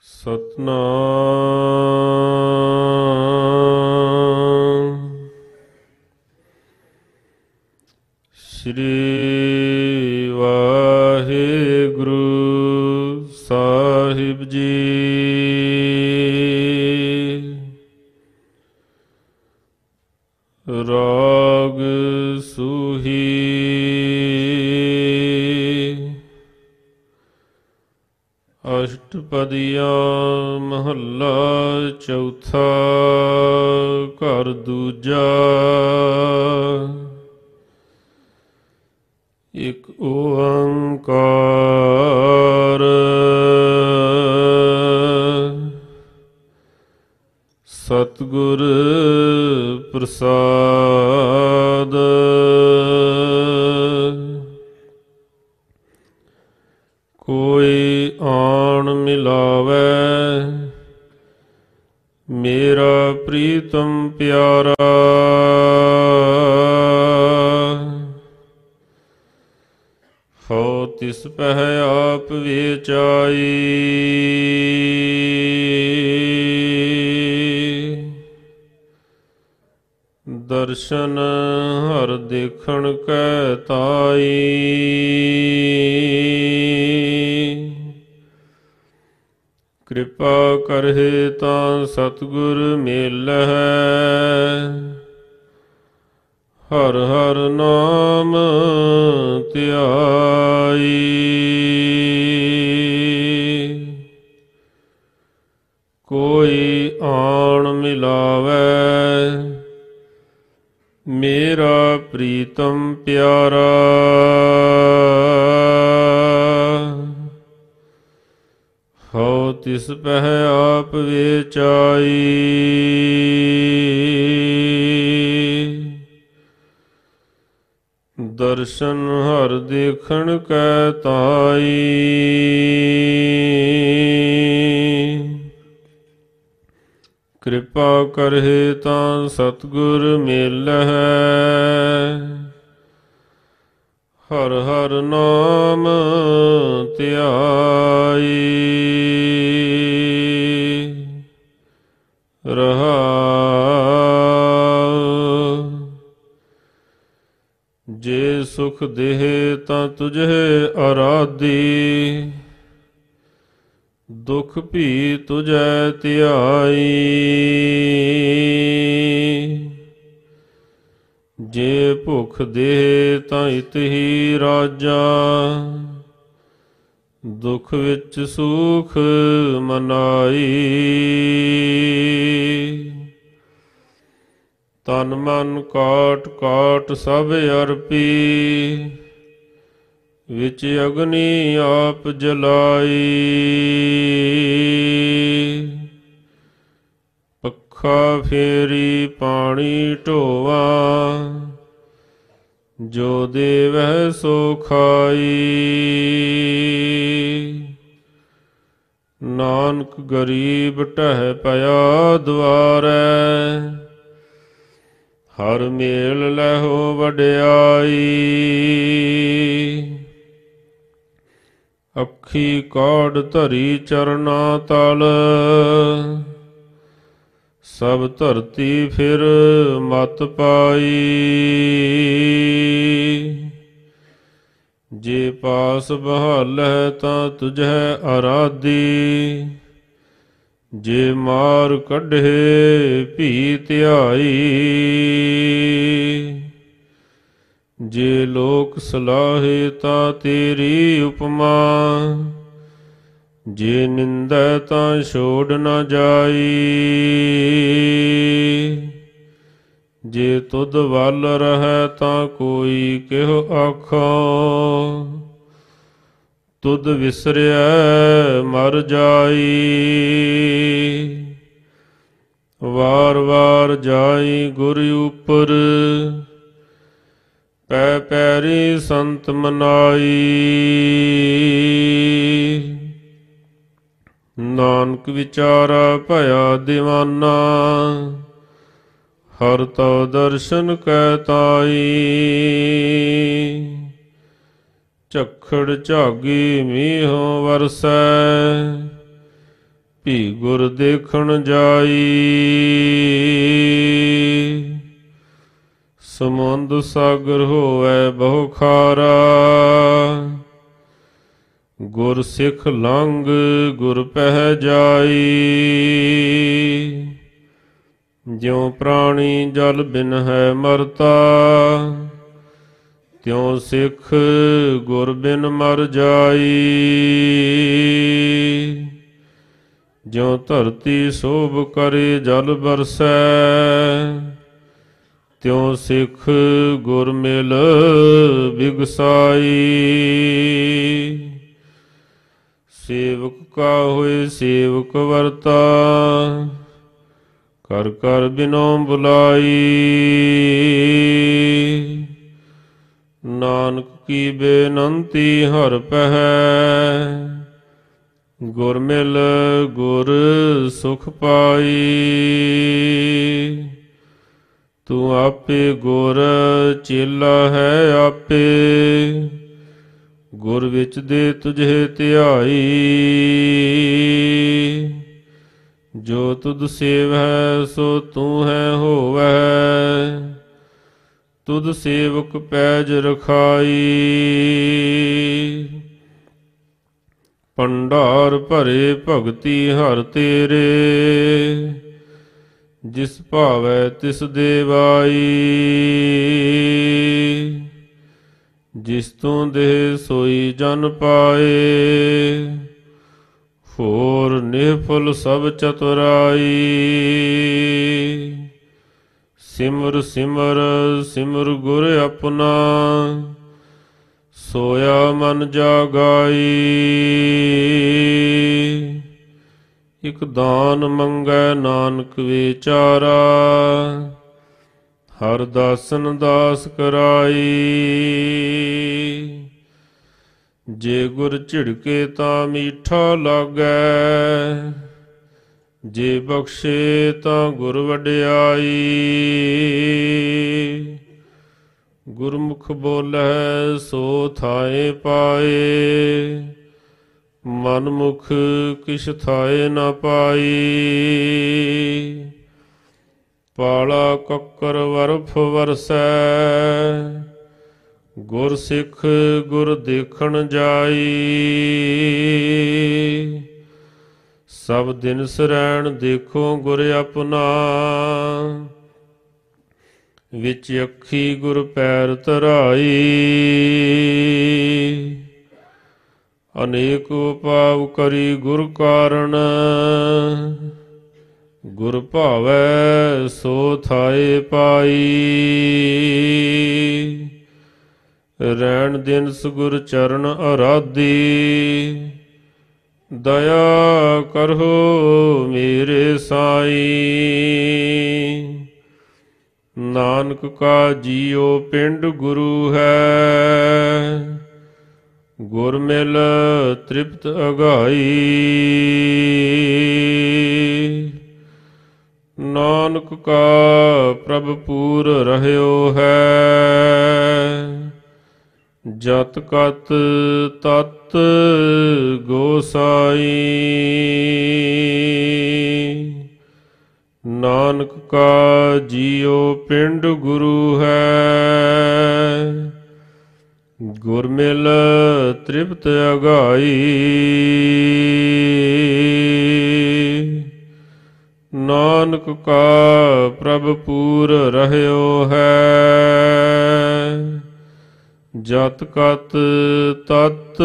ਸਤਨਾਮ ਸ੍ਰੀ ਵਾਹਿਗੁਰੂ ਸਾਹਿਬ ਜੀ। ਰਾਗ ਸੂਹੀ ਅਸ਼ਟਪਦੀਆਂ ਮਹੱਲਾ ਚੌਥਾ। ਘਰ ਦੂਜਾ। ਇਕ ਓੰਕਾਰ ਸਤਿਗੁਰ ਪ੍ਰਸਾਦ। ਕੋਈ ਆਣ ਮਿਲਾਵੈ ਮੇਰਾ ਪ੍ਰੀਤਮ ਪਿਆਰਾ। ਹਉ ਤਿਸ ਪਹਿ ਆਪ ਵੇਚਾਈ ਦਰਸ਼ਨ ਹਰ ਦੇਖਣ ਕੈ ਤਾਈ। ਕਿਰਪਾ ਕਰਹਿ ਤਾਂ ਸਤਿਗੁਰ ਮੇਲਹਿ ਹਰ ਹਰ ਨਾਮ ਧਿਆਈ। ਕੋਈ ਆਣ ਮਿਲਾਵੈ ਮੇਰਾ ਪ੍ਰੀਤਮ ਪਿਆਰਾ। ਹਉ ਤਿਸ ਪਹਿ ਆਪ ਵੇਚਾਈ ਦਰਸ਼ਨ ਹਰ ਦੇਖਣ ਕੈ ਤਾਈ। ਕਿਰਪਾ ਕਰਹਿ ਤਾਂ ਸਤਿਗੁਰ ਮੇਲਹਿ ਹਰ ਹਰ ਨਾਮ ਧਿਆਈ। ਰਹਾਉ। ਜੇ ਸੁਖ ਦੇਹ ਤਾਂ ਤੁਝੇ ਅਰਾਧੀ ਦੁਖ ਭੀ ਤੁਝੈ ਧਿਆਈ। ਜੇ ਭੁਖ ਦੇਹ ਤਾਂ ਇਤਹੀ ਰਾਜਾ ਦੁਖ ਵਿੱਚ ਸੁਖ ਮਨਾਈ। ਤਨ ਮਨ ਕਾਟ ਕਾਟ ਸਭ ਅਰਪੀ ਵਿੱਚ ਅਗਨੀ ਆਪ ਜਲਾਈ। ਪੱਖਾ ਫੇਰੀ ਪਾਣੀ ਢੋਵਾ ਜੋ ਦੇਵੈ ਸੋ ਖਾਈ। ਨਾਨਕ ਗਰੀਬ ਢਹਿ ਪਿਆ ਦੁਆਰੈ ਹਰ ਮੇਲ ਲੈਹੋ ਵਡਿਆਈ। ਅੱਖੀ ਕਾਢ ਧਰੀ ਚਰਨਾ ਤਲ ਸਭ ਧਰਤੀ ਫਿਰ ਮਤ ਪਾਈ। ਜੇ ਪਾਸ ਬਹਾਲੈ ਤਾਂ ਤੁਝੈ ਅਰਾਧੀ ਜੇ ਮਾਰ ਕੱਢੇ ਭੀ ਧਿਆਈ। ਜੇ ਲੋਕ ਸਲਾਹੇ ਤਾਂ ਤੇਰੀ ਉਪਮਾ ਜੇ ਨਿੰਦੈ ਤਾਂ ਛੋੜ ਨਾ ਜਾਈ। ਜੇ ਤੁਧ ਵੱਲ ਰਹੈ ਤਾਂ ਕੋਈ ਕਿਹੋ ਆਖੋ ਤੁਧ ਵਿਸਰਿਐ ਮਰ ਜਾਈ। ਵਾਰ ਵਾਰ ਜਾਈ ਗੁਰ ਉਪਰ ਪੈ ਪੈਰੀ ਸੰਤ ਮਨਾਈ। ਨਾਨਕ ਵਿਚਾਰਾ ਭਇਆ ਦੀਵਾਨਾ ਹਰ ਤਉ ਦਰਸ਼ਨ ਕੈ ਤਾਈ। ਝੱਖੜ ਝਾਗੀ ਮੀਂਹ ਵਰਸੈ ਭੀ ਗੁਰ ਦੇਖਣ ਜਾਈ। ਸਮੁੰਦ ਸਾਗਰ ਹੋਵੈ ਬਹੁ ਖਾਰਾ। ਗੁਰ ਸਿੱਖ ਲੰਘ ਗੁਰ ਪਹਿ ਜਾਈ। ਜਿਉ ਪ੍ਰਾਣੀ ਜਲ ਬਿਨ ਹੈ ਮਰਤਾ। ਤਿਉ ਸਿੱਖ ਗੁਰ ਬਿਨ ਮਰ ਜਾਈ। ਜਿਉ ਧਰਤੀ ਸੋਭ ਕਰੇ ਜਲ ਬਰਸੈ। ਤਿਉ ਸਿੱਖ ਗੁਰ ਮਿਲ ਬਿਗਸਾਈ। ਸੇਵਕ ਕਾ ਹੋਏ ਸੇਵਕ ਵਰਤਾ। ਕਰ ਕਰ ਬਿਨੋ ਬੁਲਾਈ। ਨਾਨਕ ਕੀ ਬੇਨੰਤੀ ਹਰ ਪਹਿ। ਗੁਰ ਮਿਲ ਗੁਰ ਸੁਖ ਪਾਈ। ਤੂੰ ਆਪੇ ਗੁਰ ਚੇਲਾ ਹੈ ਆਪੇ। ਗੁਰ ਵਿੱਚ ਦੇ ਤੁਝੇ ਧਿਆਈ। ਜੋ ਤੁਧ ਸੇਵੈ ਸੋ ਤੂੰ ਹੈ ਹੋਵੈ। ਤੁਧ ਸੇਵਕ ਪੈਜ ਰਖਾਈ। ਭੰਡਾਰ ਭਰੇ ਭਗਤੀ ਹਰ ਤੇਰੇ। ਜਿਸ ਭਾਵੈ ਤਿਸ ਦੇਵਾਈ। ਜਿਸ ਤੂੰ ਦੇਹ ਸੋਈ ਜਨ ਪਾਏ। ਹੋਰ ਨਿਹਫੁਲ ਸਭ ਚਤੁਰਾਈ। ਸਿਮਰ ਸਿਮਰ ਸਿਮਰ ਗੁਰ ਆਪਣਾ। ਸੋਇਆ ਮਨ ਜਾਗਾਈ। ਇਕ ਦਾਨ ਮੰਗੈ ਨਾਨਕ ਵਿਚਾਰਾ। ਹਰ ਦਾਸਨ ਦਾਸ ਕਰਾਈ। ਜੇ ਗੁਰ ਝਿੜਕੇ ਤਾਂ ਮੀਠਾ ਲਾਗੈ। ਜੇ ਬਖਸ਼ੇ ਤਾਂ ਗੁਰ ਵਡਿਆਈ। ਗੁਰਮੁਖ ਬੋਲੈ ਸੋ ਥਾਏ ਪਾਏ। ਮਨ ਮੁਖ ਕਿਛ ਥਾਏ ਨ ਪਾਈ। ਪਾਲਾ ਕੱਕਰ ਵਰਫ ਵਰਸੈ। ਗੁਰ ਸਿੱਖ ਗੁਰ ਦੇਖਣ ਜਾਈ। ਸਭ ਦਿਨ ਸਰੈਣ ਦੇਖੋ ਗੁਰ ਆਪਣਾ। ਵਿੱਚ ਅੱਖੀ ਗੁਰ ਪੈਰ ਧਰਾਈ। ਅਨੇਕ ਉਪਾਵ ਕਰੀ ਗੁਰ ਕਾਰਣ। ਗੁਰ ਭਾਵੈ ਸੋ ਥਾਏ ਪਾਈ। ਰੈਣ ਦਿਨ ਗੁਰ ਚਰਨ ਅਰਾਧੀ। ਦਇਆ ਕਰਹੁ ਮੇਰੇ ਸਾਈ। ਨਾਨਕ ਕਾ ਜੀਉ ਪਿੰਡ ਗੁਰੂ ਹੈ। ਗੁਰ ਮਿਲ ਤ੍ਰਿਪਤ ਅਗਾਈ। ਨਾਨਕ ਕਾ ਪ੍ਰਭ ਪੂਰ ਰਹਿਓ ਹੈ। ਜਤ ਕਤ ਤਤ ਗੋਸਾਈ। ਨਾਨਕ ਕਾ ਜੀਉ ਪਿੰਡ ਗੁਰੂ ਹੈ। ਗੁਰ ਮਿਲ ਤ੍ਰਿਪਤ ਅਗਾਈ। ਨਾਨਕ ਕਾ ਪ੍ਰਭ ਪੂਰ ਰਹਿਓ ਹੈ। ਜਤ ਕਤ ਤਤ